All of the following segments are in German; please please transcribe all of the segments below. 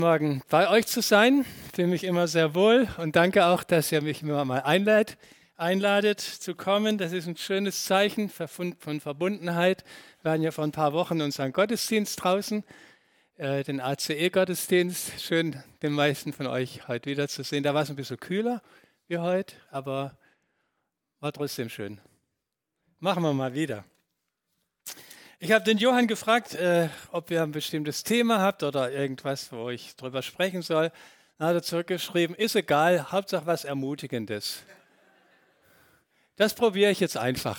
Morgen bei euch zu sein. Ich fühle mich immer sehr wohl und danke auch, dass ihr mich immer mal einladet zu kommen. Das ist ein schönes Zeichen von Verbundenheit. Wir waren ja vor ein paar Wochen unseren Gottesdienst draußen, den ACE-Gottesdienst. Schön, den meisten von euch heute wiederzusehen. Da war es ein bisschen kühler wie heute, aber war trotzdem schön. Machen wir mal wieder. Ich habe den Johann gefragt, ob ihr ein bestimmtes Thema habt oder irgendwas, wo ich drüber sprechen soll. Dann hat er zurückgeschrieben, ist egal, Hauptsache was Ermutigendes. Das probiere ich jetzt einfach.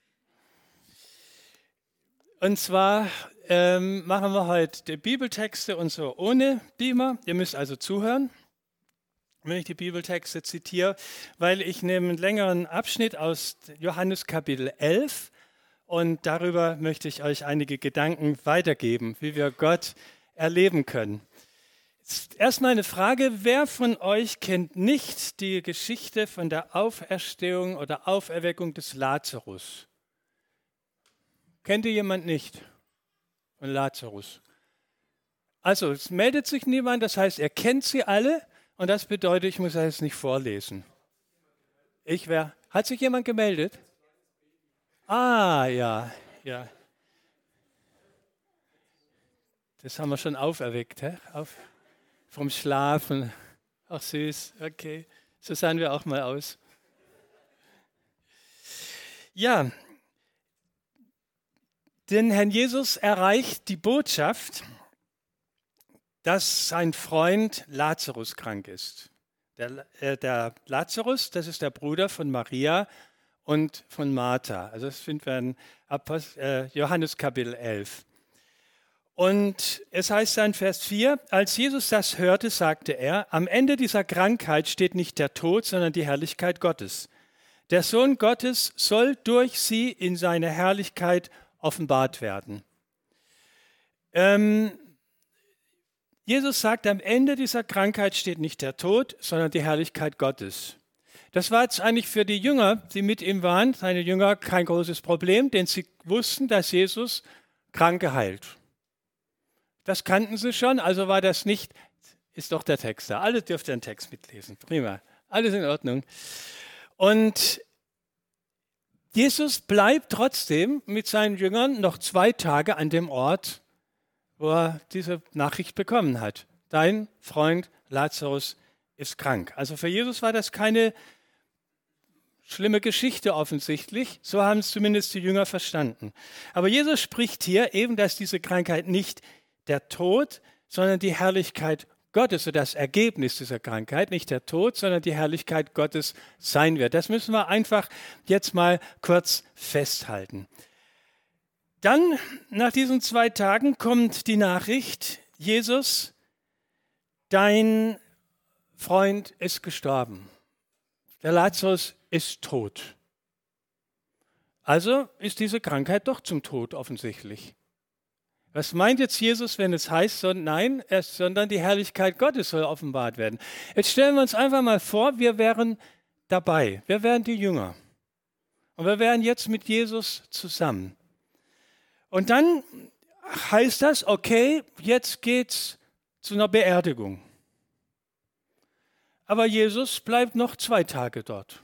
Und zwar machen wir heute die Bibeltexte und so ohne Beamer. Ihr müsst also zuhören, wenn ich die Bibeltexte zitiere, weil ich nehme einen längeren Abschnitt aus Johannes Kapitel 11 und darüber möchte ich euch einige Gedanken weitergeben, wie wir Gott erleben können. Jetzt erstmal eine Frage, wer von euch kennt nicht die Geschichte von der Auferstehung oder Auferweckung des Lazarus? Kennt ihr jemand nicht von Lazarus? Also es meldet sich niemand, das heißt, er kennt sie alle und das bedeutet, ich muss das nicht vorlesen. Hat sich jemand gemeldet? Ah, ja. Das haben wir schon auferweckt, hä? Vom Schlafen. Ach süß, okay. So sahen wir auch mal aus. Ja, den Herrn Jesus erreicht die Botschaft, dass sein Freund Lazarus krank ist. Der Lazarus, das ist der Bruder von Maria und von Martha. Also das finden wir in Johannes Kapitel 11. Und es heißt dann Vers 4, als Jesus das hörte, sagte er, am Ende dieser Krankheit steht nicht der Tod, sondern die Herrlichkeit Gottes. Der Sohn Gottes soll durch sie in seine Herrlichkeit offenbart werden. Jesus sagt, am Ende dieser Krankheit steht nicht der Tod, sondern die Herrlichkeit Gottes. Das war jetzt eigentlich für die Jünger, die mit ihm waren, seine Jünger, kein großes Problem, denn sie wussten, dass Jesus Kranke heilt. Das kannten sie schon, also war das nicht, ist doch der Text da. Alle dürft den Text mitlesen. Prima, alles in Ordnung. Und Jesus bleibt trotzdem mit seinen Jüngern noch 2 Tage an dem Ort, wo er diese Nachricht bekommen hat. Dein Freund Lazarus ist krank. Also für Jesus war das keine schlimme Geschichte offensichtlich, so haben es zumindest die Jünger verstanden. Aber Jesus spricht hier eben, dass diese Krankheit nicht der Tod, sondern die Herrlichkeit Gottes, so das Ergebnis dieser Krankheit, nicht der Tod, sondern die Herrlichkeit Gottes sein wird. Das müssen wir einfach jetzt mal kurz festhalten. Dann, nach diesen 2 Tagen, kommt die Nachricht, Jesus, dein Freund ist gestorben. Der Lazarus ist tot. Also ist diese Krankheit doch zum Tod offensichtlich. Was meint jetzt Jesus, wenn es heißt, sondern die Herrlichkeit Gottes soll offenbart werden? Jetzt stellen wir uns einfach mal vor, wir wären dabei. Wir wären die Jünger. Und wir wären jetzt mit Jesus zusammen. Und dann heißt das, okay, jetzt geht's zu einer Beerdigung. Aber Jesus bleibt noch 2 Tage dort.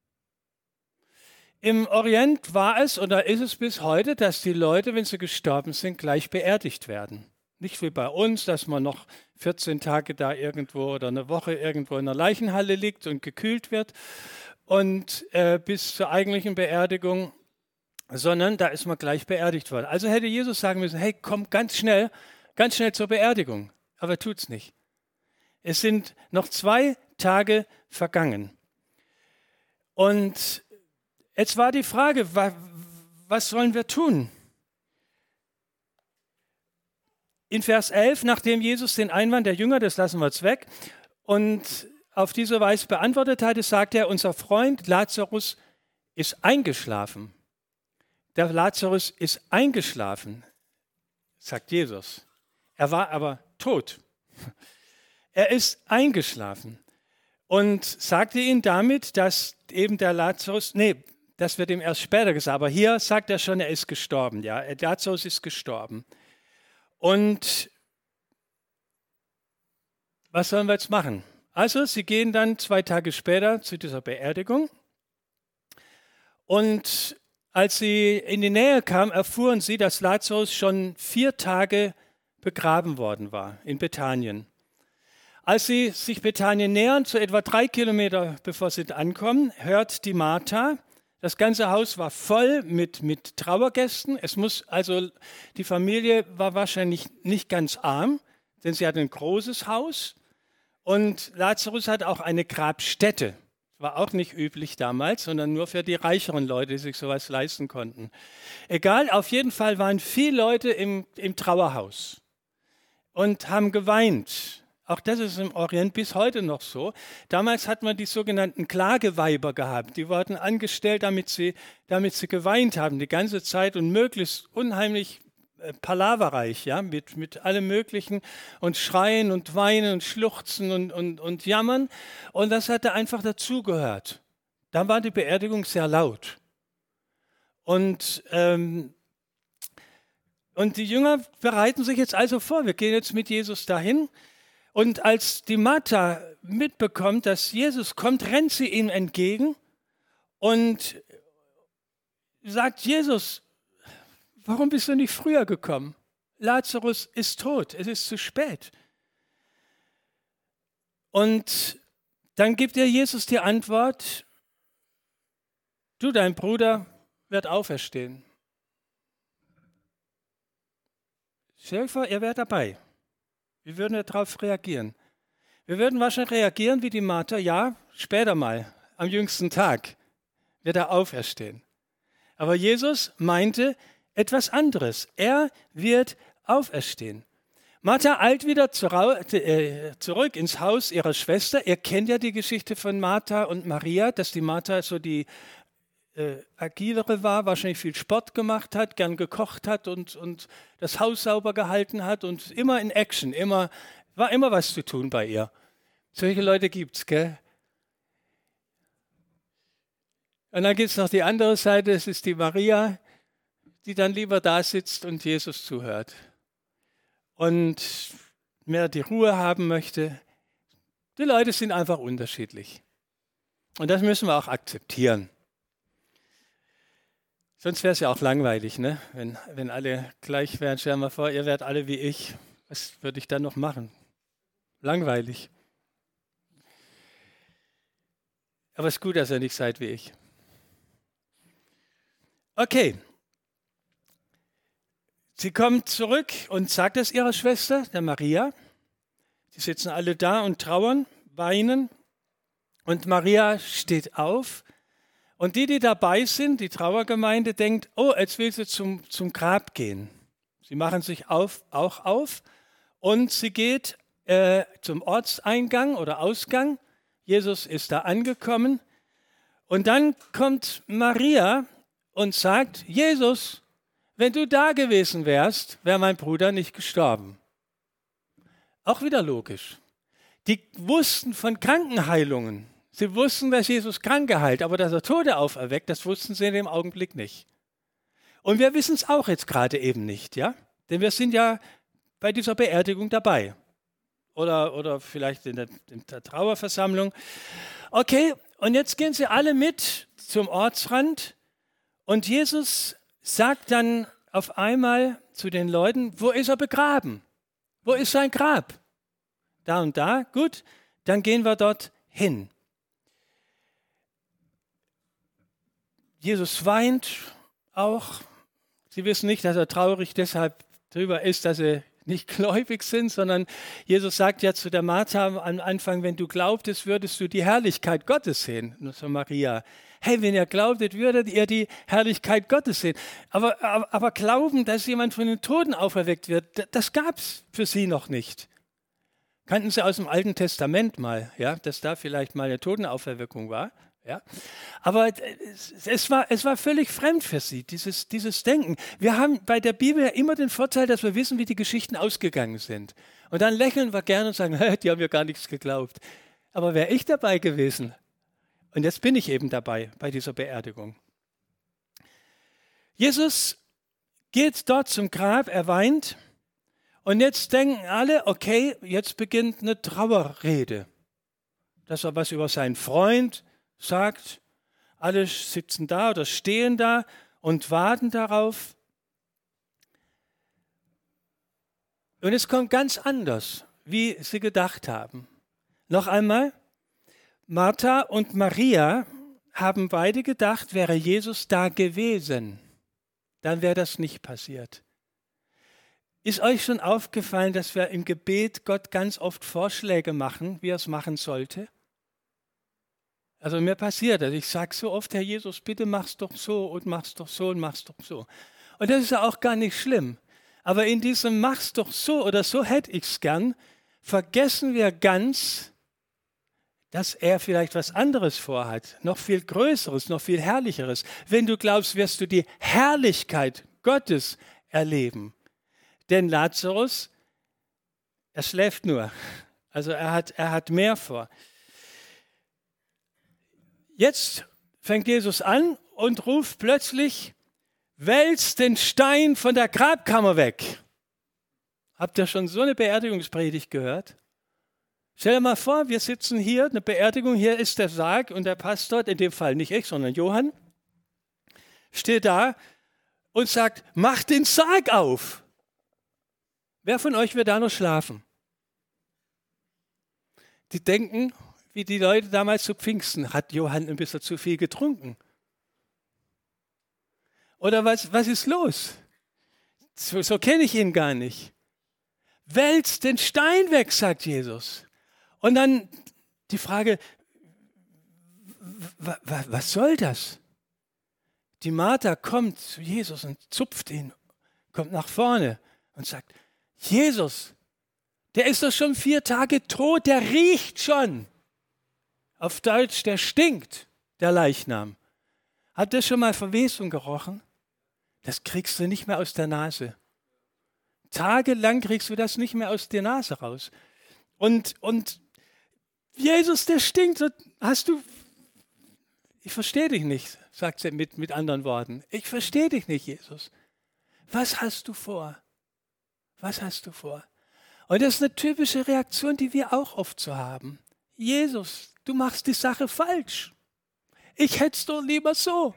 Im Orient war es oder ist es bis heute, dass die Leute, wenn sie gestorben sind, gleich beerdigt werden. Nicht wie bei uns, dass man noch 14 Tage da irgendwo oder eine Woche irgendwo in der Leichenhalle liegt und gekühlt wird und bis zur eigentlichen Beerdigung, sondern da ist man gleich beerdigt worden. Also hätte Jesus sagen müssen, hey, komm ganz schnell zur Beerdigung. Aber er tut's nicht. Es sind noch 2 Tage vergangen. Und jetzt war die Frage, was sollen wir tun? In Vers 11, nachdem Jesus den Einwand der Jünger, das lassen wir jetzt weg, und auf diese Weise beantwortet hatte, sagte er, unser Freund Lazarus ist eingeschlafen. Der Lazarus ist eingeschlafen, sagt Jesus. Er war aber tot. Er ist eingeschlafen und sagte ihnen damit, dass eben der Lazarus, das wird ihm erst später gesagt, aber hier sagt er schon, er ist gestorben. Ja, Lazarus ist gestorben. Und was sollen wir jetzt machen? Also sie gehen dann 2 Tage später zu dieser Beerdigung. Und als sie in die Nähe kamen, erfuhren sie, dass Lazarus schon 4 Tage begraben worden war in Bethanien. Als sie sich Bethanien nähern, so etwa 3 Kilometer bevor sie ankommen, hört die Martha, das ganze Haus war voll mit Trauergästen. Die Familie war wahrscheinlich nicht ganz arm, denn sie hatte ein großes Haus. Und Lazarus hat auch eine Grabstätte. War auch nicht üblich damals, sondern nur für die reicheren Leute, die sich sowas leisten konnten. Egal, auf jeden Fall waren viele Leute im Trauerhaus und haben geweint. Auch das ist im Orient bis heute noch so. Damals hat man die sogenannten Klageweiber gehabt. Die wurden angestellt, damit sie geweint haben die ganze Zeit und möglichst unheimlich palaverreich, ja, mit allem Möglichen und Schreien und Weinen und Schluchzen und Jammern. Und das hatte einfach dazugehört. Da war die Beerdigung sehr laut. Und die Jünger bereiten sich jetzt also vor. Wir gehen jetzt mit Jesus dahin. Und als die Martha mitbekommt, dass Jesus kommt, rennt sie ihm entgegen und sagt: Jesus, warum bist du nicht früher gekommen? Lazarus ist tot, es ist zu spät. Und dann gibt ihr Jesus die Antwort: Du, dein Bruder wird auferstehen. Stell dir vor, ihr wärt dabei. Wie würden wir darauf reagieren? Wir würden wahrscheinlich reagieren wie die Martha: Ja, später mal, am jüngsten Tag wird er auferstehen. Aber Jesus meinte etwas anderes. Er wird auferstehen. Martha eilt wieder zurück ins Haus ihrer Schwester. Ihr kennt ja die Geschichte von Martha und Maria, dass die Martha so die agilere war, wahrscheinlich viel Sport gemacht hat, gern gekocht hat und das Haus sauber gehalten hat und immer in Action, war immer was zu tun bei ihr. Solche Leute gibt's, gell? Und dann gibt es noch die andere Seite, es ist die Maria, die dann lieber da sitzt und Jesus zuhört und mehr die Ruhe haben möchte. Die Leute sind einfach unterschiedlich. Und das müssen wir auch akzeptieren. Sonst wäre es ja auch langweilig, ne? Wenn alle gleich wären. Stell dir mal vor, ihr wärt alle wie ich. Was würde ich dann noch machen? Langweilig. Aber es ist gut, dass ihr nicht seid wie ich. Okay. Sie kommt zurück und sagt es ihrer Schwester, der Maria. Die sitzen alle da und trauern, weinen. Und Maria steht auf. Und die dabei sind, die Trauergemeinde, denkt: Oh, jetzt will sie zum Grab gehen. Sie machen sich auch auf und sie geht zum Ortseingang oder Ausgang. Jesus ist da angekommen. Und dann kommt Maria und sagt: Jesus, wenn du da gewesen wärst, wäre mein Bruder nicht gestorben. Auch wieder logisch. Die wussten von Krankenheilungen. Sie wussten, dass Jesus Kranke heilt, aber dass er Tote auferweckt, das wussten sie in dem Augenblick nicht. Und wir wissen es auch jetzt gerade eben nicht, ja? Denn wir sind ja bei dieser Beerdigung dabei. Oder vielleicht in der Trauerversammlung. Okay, und jetzt gehen sie alle mit zum Ortsrand und Jesus sagt dann auf einmal zu den Leuten: Wo ist er begraben? Wo ist sein Grab? Da und da, gut, dann gehen wir dort hin. Jesus weint auch. Sie wissen nicht, dass er traurig deshalb darüber ist, dass sie nicht gläubig sind, sondern Jesus sagt ja zu der Martha am Anfang: Wenn du glaubtest, würdest du die Herrlichkeit Gottes sehen. Und so Maria: Hey, wenn ihr glaubtet, würdet ihr die Herrlichkeit Gottes sehen. Aber glauben, dass jemand von den Toten auferweckt wird, das gab es für sie noch nicht. Kannten sie aus dem Alten Testament mal, ja, dass da vielleicht mal eine Totenauferweckung war. Ja? Aber es war völlig fremd für sie, dieses Denken. Wir haben bei der Bibel ja immer den Vorteil, dass wir wissen, wie die Geschichten ausgegangen sind. Und dann lächeln wir gerne und sagen: Die haben ja gar nichts geglaubt. Aber wäre ich dabei gewesen? Und jetzt bin ich eben dabei bei dieser Beerdigung. Jesus geht dort zum Grab, er weint Und jetzt denken alle, okay, jetzt beginnt eine Trauerrede. Dass er was über seinen Freund sagt. Alle sitzen da oder stehen da und warten darauf. Und es kommt ganz anders, wie sie gedacht haben. Noch einmal, Martha und Maria haben beide gedacht, wäre Jesus da gewesen, dann wäre das nicht passiert. Ist euch schon aufgefallen, dass wir im Gebet Gott ganz oft Vorschläge machen, wie er es machen sollte? Also mir passiert das. Ich sage so oft, Herr Jesus, bitte mach's doch so und mach's doch so und mach's doch so. Und das ist ja auch gar nicht schlimm. Aber in diesem mach's doch so oder so hätte ich's gern, vergessen wir ganz, dass er vielleicht was anderes vorhat, noch viel Größeres, noch viel Herrlicheres. Wenn du glaubst, wirst du die Herrlichkeit Gottes erleben. Denn Lazarus, er schläft nur. Also er hat mehr vor. Jetzt fängt Jesus an und ruft plötzlich, wälzt den Stein von der Grabkammer weg. Habt ihr schon so eine Beerdigungspredigt gehört? Stell dir mal vor, wir sitzen hier, eine Beerdigung, hier ist der Sarg und der Pastor, in dem Fall nicht ich, sondern Johann, steht da und sagt, mach den Sarg auf. Wer von euch wird da noch schlafen? Die denken, wie die Leute damals zu Pfingsten, hat Johann ein bisschen zu viel getrunken? Oder was ist los? So kenne ich ihn gar nicht. Wälzt den Stein weg, sagt Jesus. Und dann die Frage, was soll das? Die Martha kommt zu Jesus und zupft ihn, kommt nach vorne und sagt, Jesus, der ist doch schon 4 Tage tot, der riecht schon. Auf Deutsch, der stinkt, der Leichnam. Habt ihr schon mal Verwesung gerochen? Das kriegst du nicht mehr aus der Nase. Tagelang kriegst du das nicht mehr aus der Nase raus. Und Jesus, der stinkt. Ich verstehe dich nicht, sagt sie mit anderen Worten. Ich verstehe dich nicht, Jesus. Was hast du vor? Was hast du vor? Und das ist eine typische Reaktion, die wir auch oft so haben. Jesus, du machst die Sache falsch. Ich hätte es doch lieber so.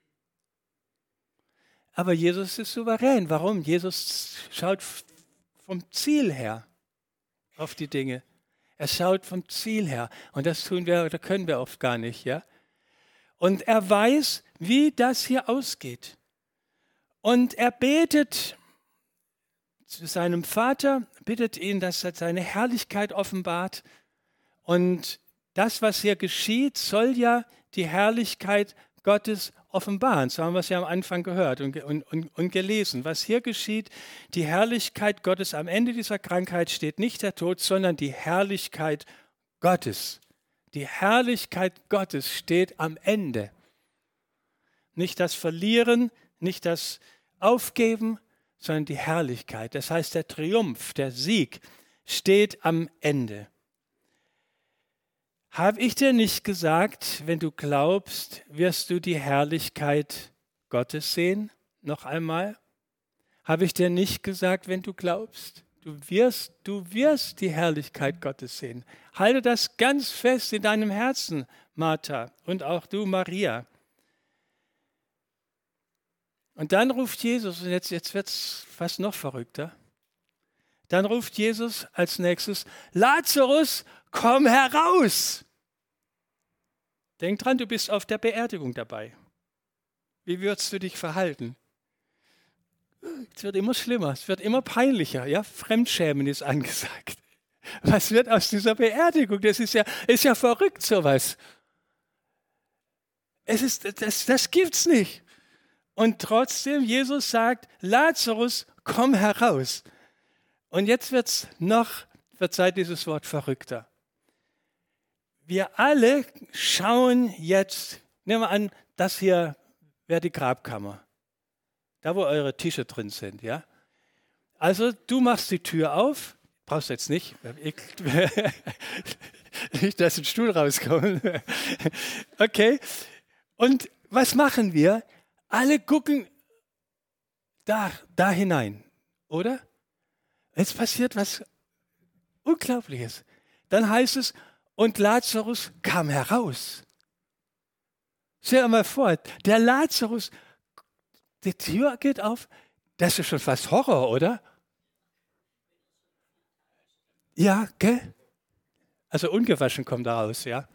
Aber Jesus ist souverän. Warum? Jesus schaut vom Ziel her auf die Dinge. Er schaut vom Ziel her. Und das tun wir oder können wir oft gar nicht. Ja? Und er weiß, wie das hier ausgeht. Und er betet zu seinem Vater, bittet ihn, dass er seine Herrlichkeit offenbart. Und das, was hier geschieht, soll ja die Herrlichkeit Gottes offenbaren. So haben wir es ja am Anfang gehört und gelesen. Was hier geschieht, die Herrlichkeit Gottes, am Ende dieser Krankheit steht nicht der Tod, sondern die Herrlichkeit Gottes. Die Herrlichkeit Gottes steht am Ende. Nicht das Verlieren, nicht das Aufgeben, sondern die Herrlichkeit. Das heißt, der Triumph, der Sieg steht am Ende. Habe ich dir nicht gesagt, wenn du glaubst, wirst du die Herrlichkeit Gottes sehen? Noch einmal. Habe ich dir nicht gesagt, wenn du glaubst, du wirst die Herrlichkeit Gottes sehen. Halte das ganz fest in deinem Herzen, Martha, und auch du, Maria. Und dann ruft Jesus, und jetzt wird es fast noch verrückter, dann ruft Jesus als nächstes, Lazarus, komm heraus! Denk dran, du bist auf der Beerdigung dabei. Wie würdest du dich verhalten? Es wird immer schlimmer, es wird immer peinlicher. Ja? Fremdschämen ist angesagt. Was wird aus dieser Beerdigung? Das ist ja verrückt, sowas. Das gibt's nicht. Und trotzdem, Jesus sagt, Lazarus, komm heraus. Und jetzt verzeiht dieses Wort verrückter. Wir alle schauen jetzt, nehmen wir an, das hier wäre die Grabkammer. Da, wo eure Tische drin sind, ja. Also, du machst die Tür auf, brauchst jetzt nicht, nicht, dass ein Stuhl rauskommt. Okay. Und was machen wir? Alle gucken da hinein, oder? Jetzt passiert was Unglaubliches. Dann heißt es, und Lazarus kam heraus. Stell dir mal vor, der Lazarus, die Tür geht auf, das ist schon fast Horror, oder? Ja, gell? Also ungewaschen kommt da raus, ja.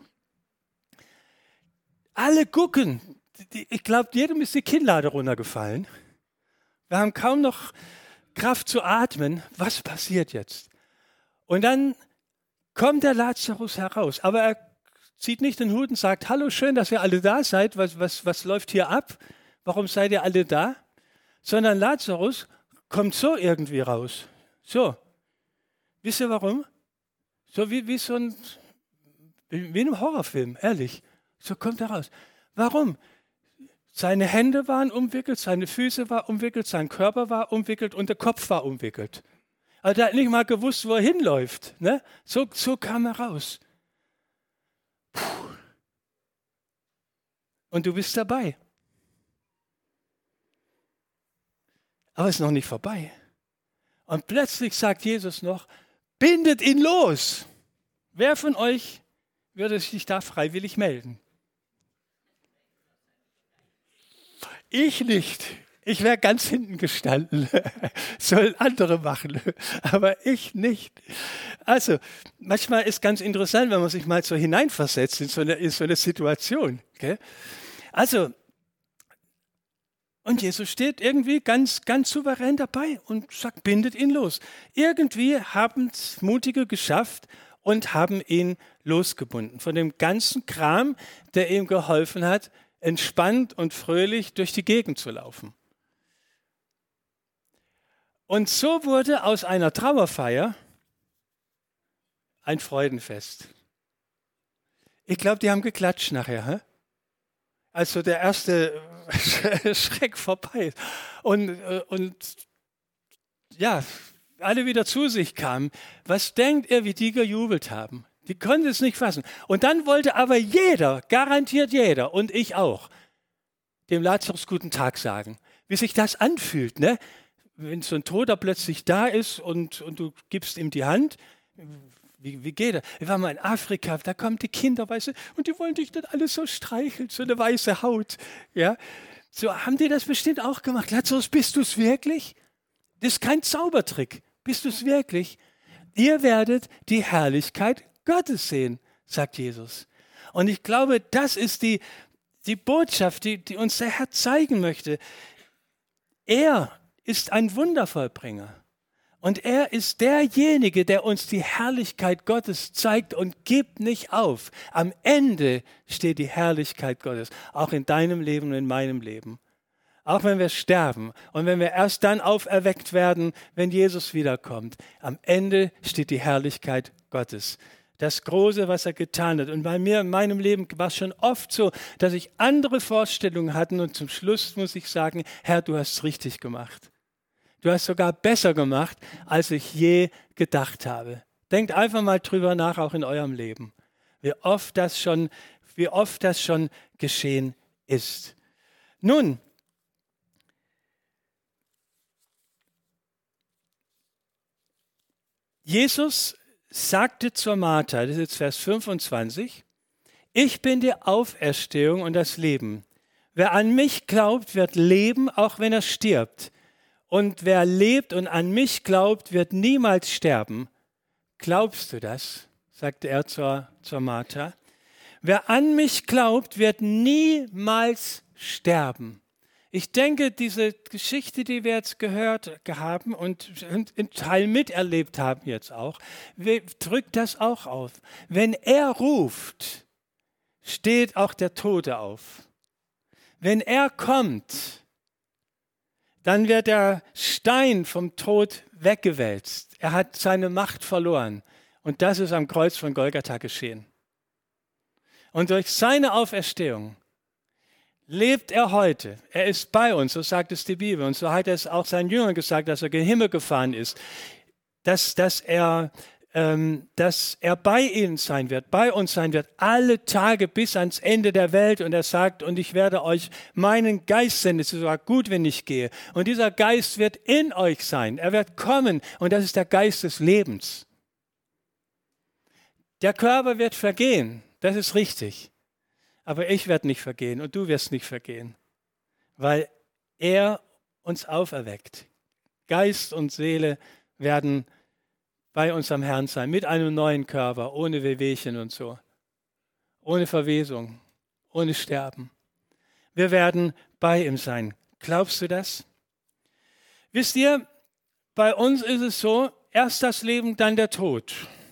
Alle gucken. Ich glaube, jedem ist die Kinnlade runtergefallen. Wir haben kaum noch Kraft zu atmen. Was passiert jetzt? Und dann kommt der Lazarus heraus. Aber er zieht nicht den Hut und sagt, hallo, schön, dass ihr alle da seid. Was läuft hier ab? Warum seid ihr alle da? Sondern Lazarus kommt so irgendwie raus. So. Wisst ihr warum? So wie in einem Horrorfilm, ehrlich. So kommt er raus. Warum? Seine Hände waren umwickelt, seine Füße waren umwickelt, sein Körper war umwickelt und der Kopf war umwickelt. Also er hat nicht mal gewusst, wo er hinläuft. Ne? So kam er raus. Puh. Und du bist dabei. Aber es ist noch nicht vorbei. Und plötzlich sagt Jesus noch, bindet ihn los. Wer von euch würde sich da freiwillig melden? Ich nicht. Ich wäre ganz hinten gestanden. Sollen andere machen, aber ich nicht. Also, manchmal ist ganz interessant, wenn man sich mal so hineinversetzt in so eine Situation. Gell? Also, und Jesus steht irgendwie ganz souverän dabei und sagt, bindet ihn los. Irgendwie haben es Mutige geschafft und haben ihn losgebunden von dem ganzen Kram, der ihm geholfen hat, entspannt und fröhlich durch die Gegend zu laufen. Und so wurde aus einer Trauerfeier ein Freudenfest. Ich glaube, die haben geklatscht nachher, als so der erste Schreck vorbei ist. Und ja, alle wieder zu sich kamen. Was denkt ihr, wie die gejubelt haben? Die konnten es nicht fassen. Und dann wollte aber jeder, garantiert jeder, und ich auch, dem Lazarus guten Tag sagen. Wie sich das anfühlt, ne? Wenn so ein Toter plötzlich da ist und du gibst ihm die Hand. Wie geht das? Wir waren mal in Afrika, da kommen die Kinder, weißt du, und die wollen dich dann alle so streicheln, so eine weiße Haut. Ja? So haben die das bestimmt auch gemacht. Lazarus, bist du es wirklich? Das ist kein Zaubertrick. Bist du es wirklich? Ihr werdet die Herrlichkeit Gottes sehen, sagt Jesus. Und ich glaube, das ist die Botschaft, die uns der Herr zeigen möchte. Er ist ein Wundervollbringer. Und er ist derjenige, der uns die Herrlichkeit Gottes zeigt und gibt nicht auf. Am Ende steht die Herrlichkeit Gottes, auch in deinem Leben und in meinem Leben. Auch wenn wir sterben und wenn wir erst dann auferweckt werden, wenn Jesus wiederkommt. Am Ende steht die Herrlichkeit Gottes. Das Große, was er getan hat. Und bei mir in meinem Leben war es schon oft so, dass ich andere Vorstellungen hatte und zum Schluss muss ich sagen, Herr, du hast es richtig gemacht. Du hast sogar besser gemacht, als ich je gedacht habe. Denkt einfach mal drüber nach, auch in eurem Leben, wie oft das schon geschehen ist. Nun, Jesus sagte zur Martha, das ist jetzt Vers 25, ich bin die Auferstehung und das Leben. Wer an mich glaubt, wird leben, auch wenn er stirbt. Und wer lebt und an mich glaubt, wird niemals sterben. Glaubst du das? Sagte er zur Martha. Wer an mich glaubt, wird niemals sterben. Ich denke, diese Geschichte, die wir jetzt gehört haben und im Teil miterlebt haben jetzt auch, drückt das auch auf. Wenn er ruft, steht auch der Tote auf. Wenn er kommt, dann wird der Stein vom Tod weggewälzt. Er hat seine Macht verloren. Und das ist am Kreuz von Golgatha geschehen. Und durch seine Auferstehung lebt er heute. Er ist bei uns, so sagt es die Bibel. Und so hat er es auch seinen Jüngern gesagt, dass er gen Himmel gefahren ist. Dass er dass er bei ihnen sein wird, bei uns sein wird, alle Tage bis ans Ende der Welt. Und er sagt, und ich werde euch meinen Geist senden, es ist sogar gut, wenn ich gehe. Und dieser Geist wird in euch sein, er wird kommen und das ist der Geist des Lebens. Der Körper wird vergehen, das ist richtig. Aber ich werde nicht vergehen und du wirst nicht vergehen, weil er uns auferweckt. Geist und Seele werden bei unserem Herrn sein, mit einem neuen Körper, ohne Wehwehchen und so, ohne Verwesung, ohne Sterben. Wir werden bei ihm sein. Glaubst du das? Wisst ihr, bei uns ist es so, erst das Leben, dann der Tod.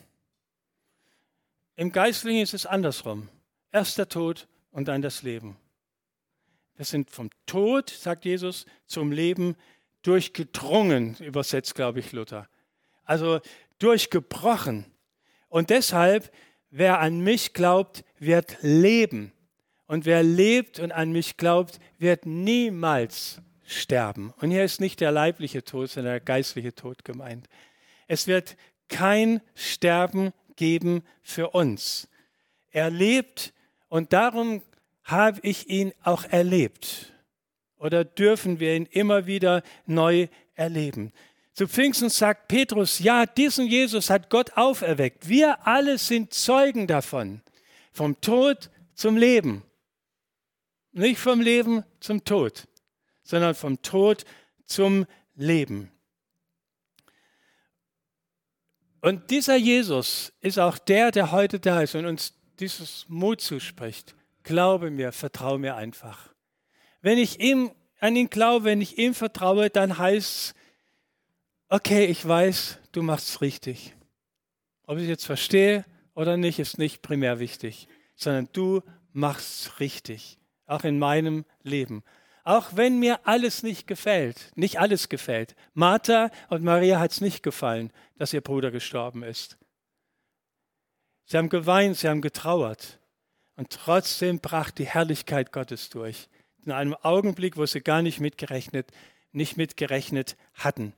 Im Geistlichen ist es andersrum. Erst der Tod und dann das Leben. Wir sind vom Tod, sagt Jesus, zum Leben durchgedrungen, übersetzt, glaube ich, Luther. Also durchgebrochen. Und deshalb, wer an mich glaubt, wird leben. Und wer lebt und an mich glaubt, wird niemals sterben. Und hier ist nicht der leibliche Tod, sondern der geistliche Tod gemeint. Es wird kein Sterben geben für uns. Er lebt und darum habe ich ihn auch erlebt. Oder dürfen wir ihn immer wieder neu erleben. Zu Pfingsten sagt Petrus, ja, diesen Jesus hat Gott auferweckt. Wir alle sind Zeugen davon. Vom Tod zum Leben. Nicht vom Leben zum Tod, sondern vom Tod zum Leben. Und dieser Jesus ist auch der heute da ist und uns dieses Mut zuspricht. Glaube mir, vertraue mir einfach. Wenn ich an ihn glaube, wenn ich ihm vertraue, dann heißt es, okay, ich weiß, du machst es richtig. Ob ich es jetzt verstehe oder nicht, ist nicht primär wichtig, sondern du machst es richtig, auch in meinem Leben. Auch wenn mir alles nicht gefällt, nicht alles gefällt. Martha und Maria hat es nicht gefallen, dass ihr Bruder gestorben ist. Sie haben geweint, sie haben getrauert. Und trotzdem brach die Herrlichkeit Gottes durch. In einem Augenblick, wo sie gar nicht mitgerechnet hatten.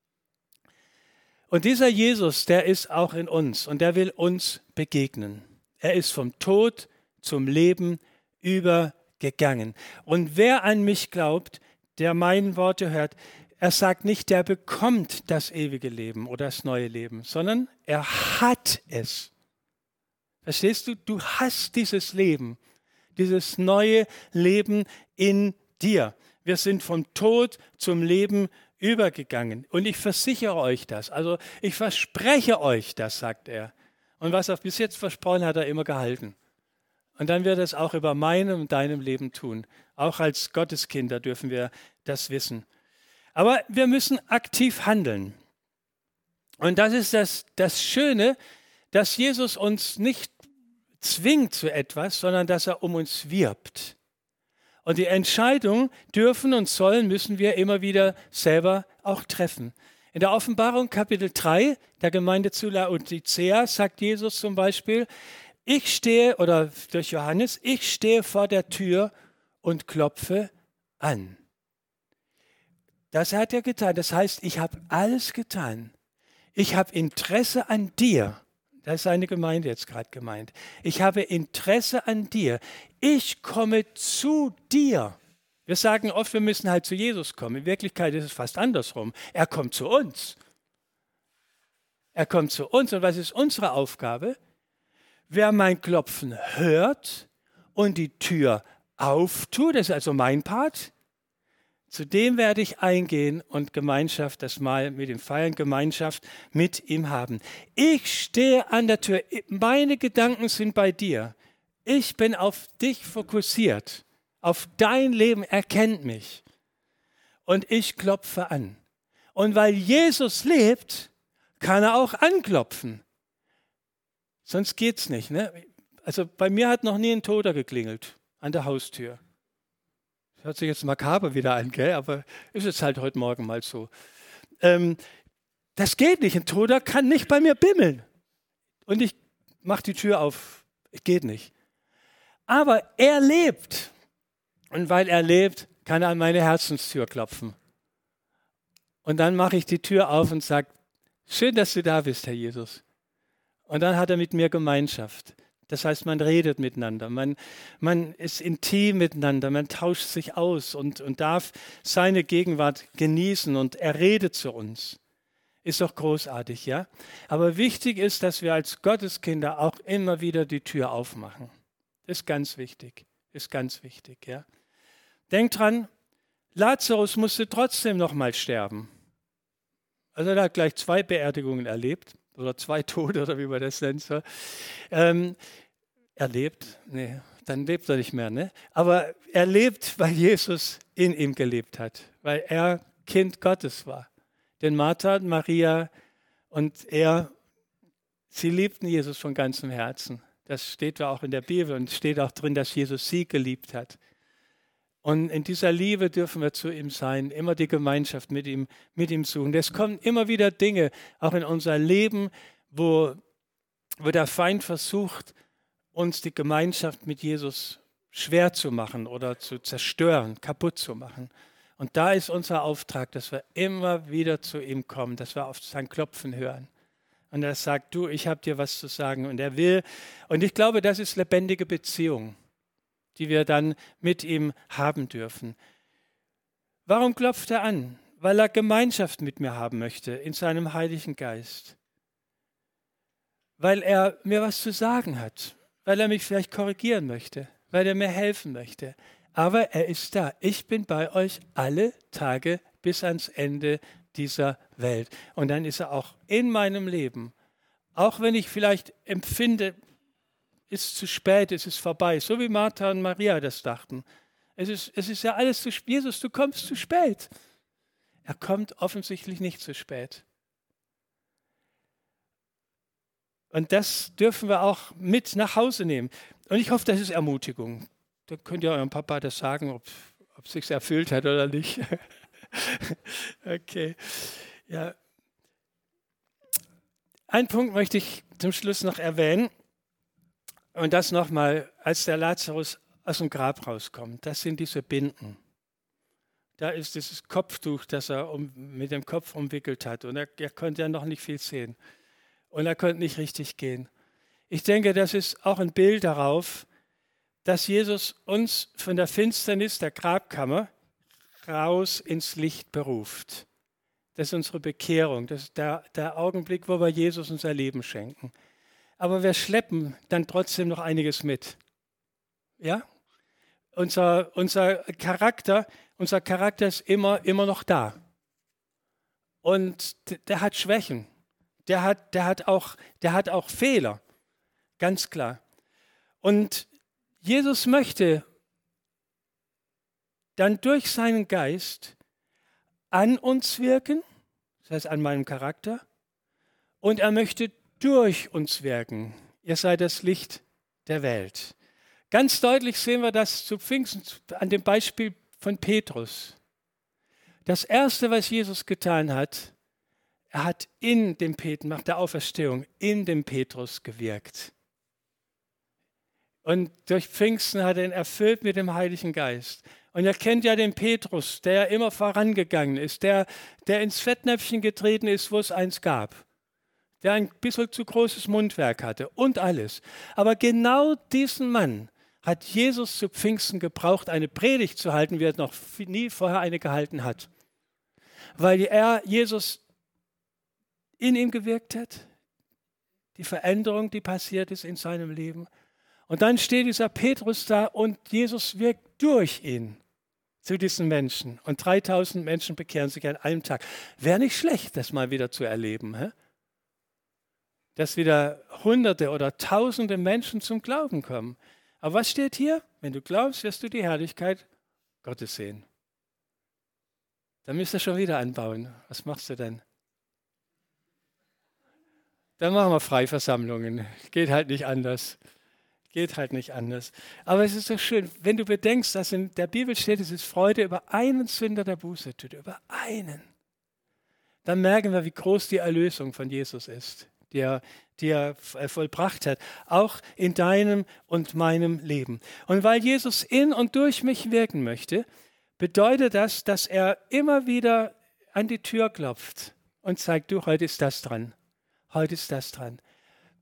Und dieser Jesus, der ist auch in uns und der will uns begegnen. Er ist vom Tod zum Leben übergegangen. Und wer an mich glaubt, der meine Worte hört, er sagt nicht, der bekommt das ewige Leben oder das neue Leben, sondern er hat es. Verstehst du? Du hast dieses Leben, dieses neue Leben in dir. Wir sind vom Tod zum Leben übergegangen. Und ich versichere euch das. Also ich verspreche euch das, sagt er. Und was er bis jetzt versprochen hat, er immer gehalten. Und dann wird er es auch über meinem und deinem Leben tun. Auch als Gotteskinder dürfen wir das wissen. Aber wir müssen aktiv handeln. Und das ist das Schöne, dass Jesus uns nicht zwingt zu etwas, sondern dass er um uns wirbt. Und die Entscheidung müssen wir immer wieder selber auch treffen. In der Offenbarung Kapitel 3 der Gemeinde zu Laodicea sagt Jesus zum Beispiel, durch Johannes, ich stehe vor der Tür und klopfe an. Das hat er getan. Das heißt, ich habe alles getan. Ich habe Interesse an dir. Das ist seine Gemeinde jetzt gerade gemeint. Ich habe Interesse an dir. Ich komme zu dir. Wir sagen oft, wir müssen halt zu Jesus kommen. In Wirklichkeit ist es fast andersrum. Er kommt zu uns. Er kommt zu uns. Und was ist unsere Aufgabe? Wer mein Klopfen hört und die Tür auftut, das ist also mein Part, zu dem werde ich eingehen und Gemeinschaft, das Mal mit ihm feiern, Gemeinschaft mit ihm haben. Ich stehe an der Tür, meine Gedanken sind bei dir. Ich bin auf dich fokussiert, auf dein Leben, er kennt mich. Und ich klopfe an. Und weil Jesus lebt, kann er auch anklopfen. Sonst geht's nicht. Ne? Also bei mir hat noch nie ein Toter geklingelt an der Haustür. Das hört sich jetzt makaber wieder an, gell? Aber ist es halt heute Morgen mal so. Das geht nicht. Ein Toter kann nicht bei mir bimmeln. Und ich mache die Tür auf. Geht nicht. Aber er lebt. Und weil er lebt, kann er an meine Herzenstür klopfen. Und dann mache ich die Tür auf und sage, schön, dass du da bist, Herr Jesus. Und dann hat er mit mir Gemeinschaft. Das heißt, man redet miteinander, man ist intim miteinander, man tauscht sich aus und darf seine Gegenwart genießen und er redet zu uns. Ist doch großartig, ja? Aber wichtig ist, dass wir als Gotteskinder auch immer wieder die Tür aufmachen. Ist ganz wichtig, ja? Denk dran, Lazarus musste trotzdem noch mal sterben. Also er hat gleich 2 Beerdigungen erlebt oder 2 Tode oder wie man das nennt. So. Er lebt, nee, dann lebt er nicht mehr, ne? Aber er lebt, weil Jesus in ihm gelebt hat, weil er Kind Gottes war. Denn Martha und Maria und er, sie liebten Jesus von ganzem Herzen. Das steht ja auch in der Bibel und steht auch drin, dass Jesus sie geliebt hat. Und in dieser Liebe dürfen wir zu ihm sein, immer die Gemeinschaft mit ihm suchen. Es kommen immer wieder Dinge, auch in unser Leben, wo der Feind versucht, uns die Gemeinschaft mit Jesus schwer zu machen oder zu zerstören, kaputt zu machen. Und da ist unser Auftrag, dass wir immer wieder zu ihm kommen, dass wir auf sein Klopfen hören. Und er sagt, du, ich habe dir was zu sagen. Und er will, und ich glaube, das ist lebendige Beziehung, die wir dann mit ihm haben dürfen. Warum klopft er an? Weil er Gemeinschaft mit mir haben möchte in seinem Heiligen Geist. Weil er mir was zu sagen hat. Weil er mich vielleicht korrigieren möchte. Weil er mir helfen möchte. Aber er ist da. Ich bin bei euch alle Tage bis ans Ende dieser Welt. Und dann ist er auch in meinem Leben. Auch wenn ich vielleicht empfinde, es ist zu spät, es ist vorbei. So wie Martha und Maria das dachten. Es ist ja alles zu spät. Jesus, du kommst zu spät. Er kommt offensichtlich nicht zu spät. Und das dürfen wir auch mit nach Hause nehmen. Und ich hoffe, das ist Ermutigung. Da könnt ihr eurem Papa das sagen, ob es sich erfüllt hat oder nicht. Okay. Ja. Einen Punkt möchte ich zum Schluss noch erwähnen. Und das nochmal, als der Lazarus aus dem Grab rauskommt. Das sind diese Binden. Da ist dieses Kopftuch, das er mit dem Kopf umwickelt hat. Und er konnte ja noch nicht viel sehen. Und er konnte nicht richtig gehen. Ich denke, das ist auch ein Bild darauf, dass Jesus uns von der Finsternis der Grabkammer raus ins Licht beruft. Das ist unsere Bekehrung. Das ist der Augenblick, wo wir Jesus unser Leben schenken. Aber wir schleppen dann trotzdem noch einiges mit. Ja? Unser Charakter ist immer noch da. Und der hat Schwächen. Der hat auch Fehler. Ganz klar. Und Jesus möchte dann durch seinen Geist an uns wirken, das heißt an meinem Charakter, und er möchte durch uns wirken. Ihr seid das Licht der Welt. Ganz deutlich sehen wir das zu Pfingsten an dem Beispiel von Petrus. Das Erste, was Jesus getan hat, er hat in dem Petrus, nach der Auferstehung, in dem Petrus gewirkt. Und durch Pfingsten hat er ihn erfüllt mit dem Heiligen Geist. Und ihr kennt ja den Petrus, der immer vorangegangen ist, der ins Fettnäpfchen getreten ist, wo es eins gab. Der ein bisschen zu großes Mundwerk hatte und alles. Aber genau diesen Mann hat Jesus zu Pfingsten gebraucht, eine Predigt zu halten, wie er noch nie vorher eine gehalten hat. Weil Jesus in ihm gewirkt hat, die Veränderung, die passiert ist in seinem Leben. Und dann steht dieser Petrus da und Jesus wirkt durch ihn zu diesen Menschen. Und 3000 Menschen bekehren sich an einem Tag. Wäre nicht schlecht, das mal wieder zu erleben. Hä? Dass wieder Hunderte oder Tausende Menschen zum Glauben kommen. Aber was steht hier? Wenn du glaubst, wirst du die Herrlichkeit Gottes sehen. Dann müsst ihr schon wieder anbauen. Was machst du denn? Dann machen wir Freiversammlungen. Geht halt nicht anders. Aber es ist so schön, wenn du bedenkst, dass in der Bibel steht, es ist Freude über einen Sünder, der Buße tut, über einen. Dann merken wir, wie groß die Erlösung von Jesus ist, die er vollbracht hat, auch in deinem und meinem Leben. Und weil Jesus in und durch mich wirken möchte, bedeutet das, dass er immer wieder an die Tür klopft und sagt, du, heute ist das dran. Heute ist das dran.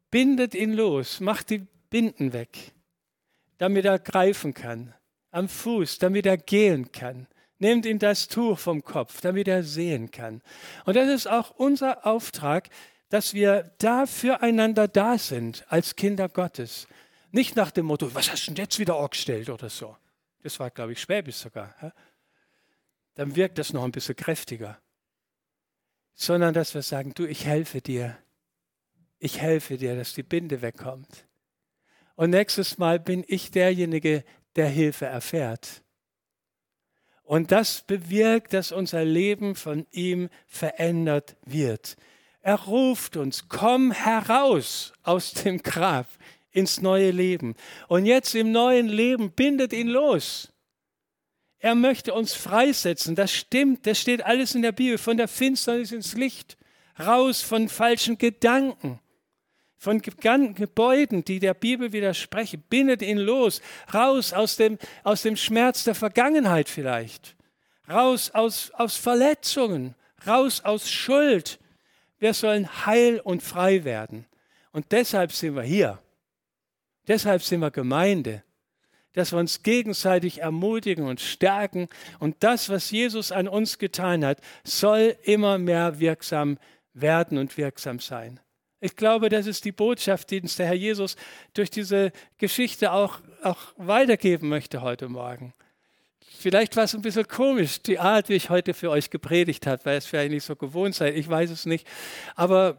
Bindet ihn los, macht die Binden weg, damit er greifen kann, am Fuß, damit er gehen kann. Nehmt ihm das Tuch vom Kopf, damit er sehen kann. Und das ist auch unser Auftrag, dass wir da füreinander da sind, als Kinder Gottes. Nicht nach dem Motto, was hast du denn jetzt wieder angestellt oder so. Das war, glaube ich, Schwäbisch sogar. Ja? Dann wirkt das noch ein bisschen kräftiger. Sondern, dass wir sagen, du, ich helfe dir. Ich helfe dir, dass die Binde wegkommt. Und nächstes Mal bin ich derjenige, der Hilfe erfährt. Und das bewirkt, dass unser Leben von ihm verändert wird. Er ruft uns, komm heraus aus dem Grab ins neue Leben. Und jetzt im neuen Leben bindet ihn los. Er möchte uns freisetzen. Das stimmt, das steht alles in der Bibel. Von der Finsternis ins Licht. Raus von falschen Gedanken. Von Gebäuden, die der Bibel widersprechen. Bindet ihn los. Raus aus dem Schmerz der Vergangenheit vielleicht. Raus aus Verletzungen. Raus aus Schuld. Wir sollen heil und frei werden. Und deshalb sind wir hier. Deshalb sind wir Gemeinde. Dass wir uns gegenseitig ermutigen und stärken. Und das, was Jesus an uns getan hat, soll immer mehr wirksam werden und wirksam sein. Ich glaube, das ist die Botschaft, die uns der Herr Jesus durch diese Geschichte auch weitergeben möchte heute Morgen. Vielleicht war es ein bisschen komisch, die Art, wie ich heute für euch gepredigt habe, weil es vielleicht nicht so gewohnt seid, ich weiß es nicht. Aber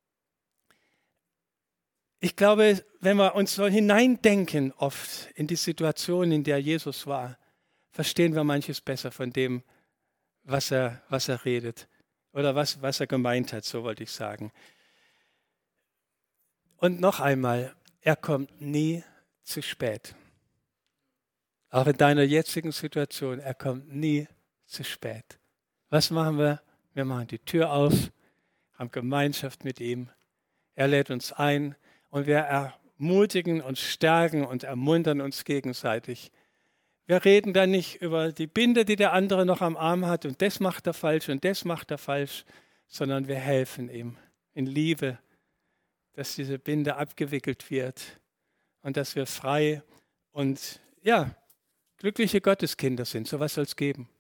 ich glaube, wenn wir uns so hineindenken oft in die Situation, in der Jesus war, verstehen wir manches besser von dem, was er redet oder was er gemeint hat, so wollte ich sagen. Und noch einmal, er kommt nie zu spät. Auch in deiner jetzigen Situation, er kommt nie zu spät. Was machen wir? Wir machen die Tür auf, haben Gemeinschaft mit ihm. Er lädt uns ein und wir ermutigen und stärken und ermuntern uns gegenseitig. Wir reden dann nicht über die Binde, die der andere noch am Arm hat und das macht er falsch und das macht er falsch, sondern wir helfen ihm in Liebe, dass diese Binde abgewickelt wird und dass wir frei und glückliche Gotteskinder sind. So was soll es geben.